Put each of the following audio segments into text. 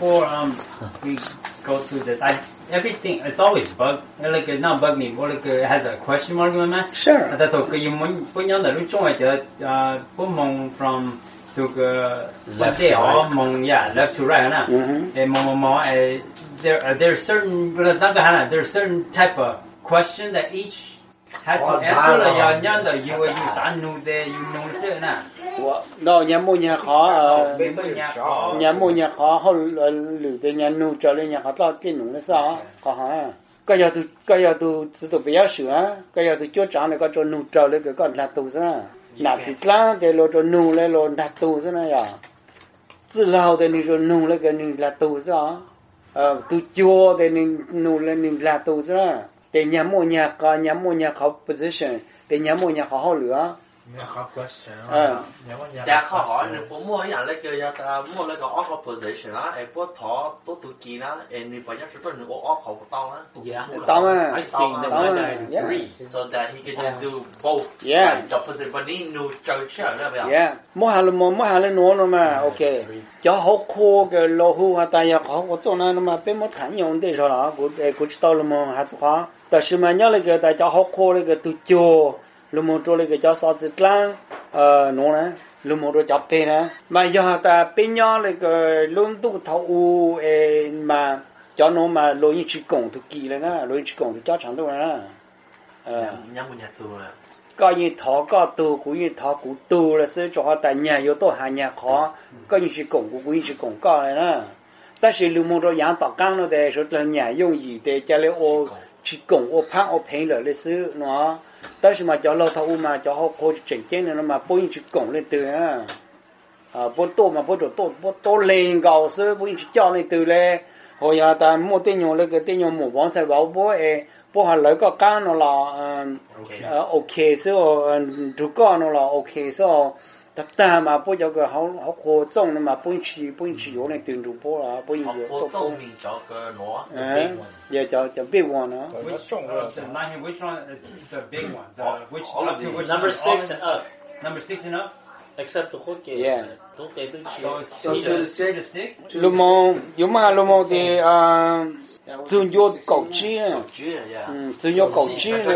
before we go to this, everything it's always bug. Like not bug me, but like it has a question mark in my. Sure. Tại thôi cái muốn bây giờ là lúc trong ấy giờ bố mong from to left to right, mong left to right na. Mong there's certain there's certain type of question that each has to answer là nhân là you đã know there you know thế na. Đó nhà mua nhà khó họ lử tới nhà nu cho lên nhà họ lo tiền nung nó sao có hả cái giờ tôi chỉ tôi bây giờ sửa cái giờ tôi cho trả này có cho nu cho lên cái con là tù sao nạt thịt lá để lo cho nu lên lo đặt tù sao này à chỉ lao để ni cho nu lên cái ni là tù sao tôi cho để ni nu lên ni là tù sao để nhà mua nhà khó position để nhà mua nhà khó họ lửa Đã khó hỏi nếu bố muaอย่างเลยคือจะmuaเลยก็ off position นะไอ้พวกถอตัวตุกีนะไอ้นี่ไปยังสุดตัวหนึ่ง off ของต้องนะ Yeah. ต้องอ่ะ I seen the one that do three. so that he can just do both Yeah. the position วันนี้นูเจอเชื่อได้ไหม Yeah. Mua hàng lên nó mà ok. Cho học khô cái lô hu ha ta ya học có chỗ nào mà bên một tháng用的时候了，我知道了嘛，还是话，但是嘛，要那个大家học khô那个都教。lúc một chỗ cái cho sao dịch lang nó nè lúc một chỗ chọc tiền nè mà giờ ta bên nhau cái luôn tu thâu mà cho nó mà lối như chỉ cổng thực kỳ này nè lối chỉ cổng thì cho chẳng đâu nè nhắm một nhà tù à coi như thọ có tù cũng như thọ cũng tù là sẽ cho họ tại nhà yếu tố hàng nhà khó coi như chỉ cổng cũng như chỉ cổng có này nè但是lúc một chỗ养tạo căng nó để số là nhà dùng gì để cho lấy ô chỉ cổng ô phang ô phèn rồi lấy xứ nó但是嘛，叫老头嘛，叫好可整件的嘛，不用去拱那对啊，不多嘛，不多零高是不用去教那对嘞。我呀，但莫电用那个电用莫往才包不不还那个干了啦，OK 是哦，就干了啦 ，OK 是哦。但嘛，不叫个好可种的嘛，不用去用那对主播啦，不用用。 好种名叫个挪， 也叫 big one 呢。 Which one is the big one? Which number 6 and up. Number 6 and up. Except the hook. Yeah. Don't they do So it's 6. Lúc mà thì dùng vô cầu chi nè, dùng vô cầu chi rồi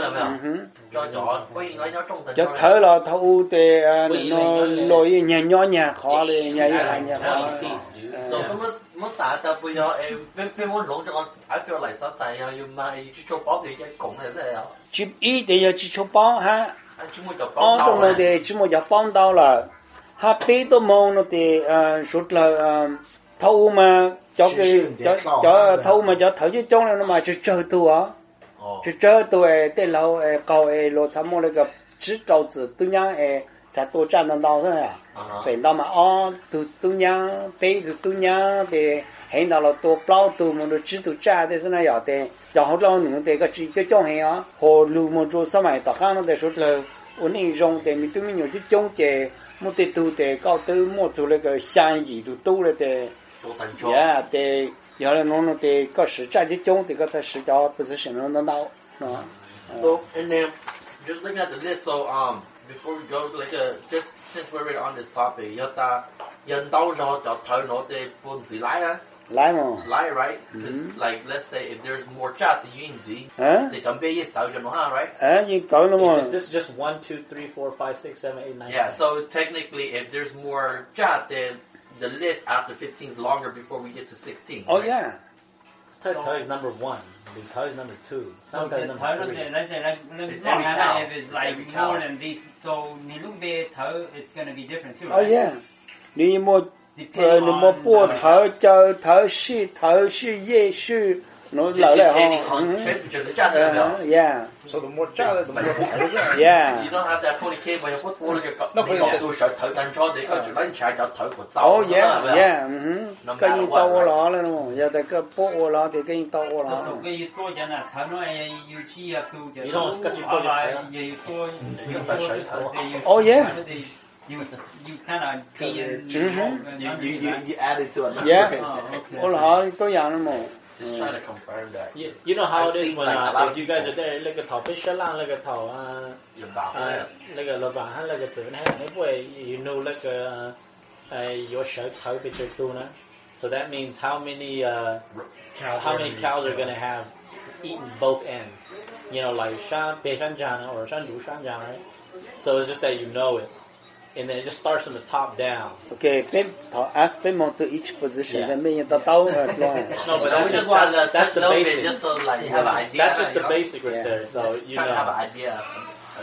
cho thở là thâu thì nó lôi nhà khóเลยnhà khó. So mới xả ta bây giờ bên muốn lộn cho con I feel like sao tại you may chỉ cho bảo thì cái cổng này thế nào? Chip ý thì chỉ cho bảo ha. Chỉ muốn cho bảo tao nói thì chỉ muốn cho bảo tao là happy to mong nó thì suốt là thâu mà cho thâu mà cho thâu chứ trong này nó mà chỉ chơi tu á chỉ chơi tu để lâu cầu lo tham mô cái chỉ trâu tử tu nhang才多占得到是呀，等到嘛都娘背都娘的，很到了多包都么都知道占的是那样的，然后让侬这个种很啊，和路么做什么大干了的时候了，我那种的，你对面有去种的，么的都的搞都么做那个香叶都多了的，呀的，原来侬的个实战的种的个才实交不是什么能到啊。 So and then just looking at the list, so before we go, like just since we're already on this topic, nhân đâu rồi cho thở nó để buồn gì lái á? Lái, right? Like let's say if there's more chat than you gì, thì cầm bê ít cho nó ha, right? This is just 1, 2, 3, 4, 5, 6, 7, 8, 9. Yeah, so technically, if there's more chat, then the list after 15 is longer before we get to 16. Oh right? yeah. Thai is number 1. Thai is number 2. Sometimes number 3. Let's say if it's like more than these, so it's going to be different too. Oh right? yeah. Nếu một bộ thở sự ye sự nó lại yeah. So the more child, the more thở. Yeah. You don't have that 20K but you put all of your mình có tôi sợ thở tan cho để có chuyện đánh chạy cho thở của cháu. Oh yeah. Cái gì tao lo là nó, giờ tại cái bộ lo thì cái gì tao lo. So cái gì tôi chẳng là thở nó you chi à tu You don't got your Oh yeah. You kind of you add it to it. Yeah. All họ tôi dạng nó mà. Just trying to confirm that. You know how it is when if you guys are there, like a thảo fish lang, like a thảo like a lava, like a seven hand. Anyway, you know like your shirt how big you do na. So that means how many cows are going to have eaten both ends. You know, like Bei Shan Jiang or Shan Zhu Shan Jiang, right? So it's just that you know it. And then it just starts from the top down. Okay, ask Pimon to each position. Yeah. No, but that's the basic. Just so like you have an idea. That's just the basic right there. So you trying know. to have an idea.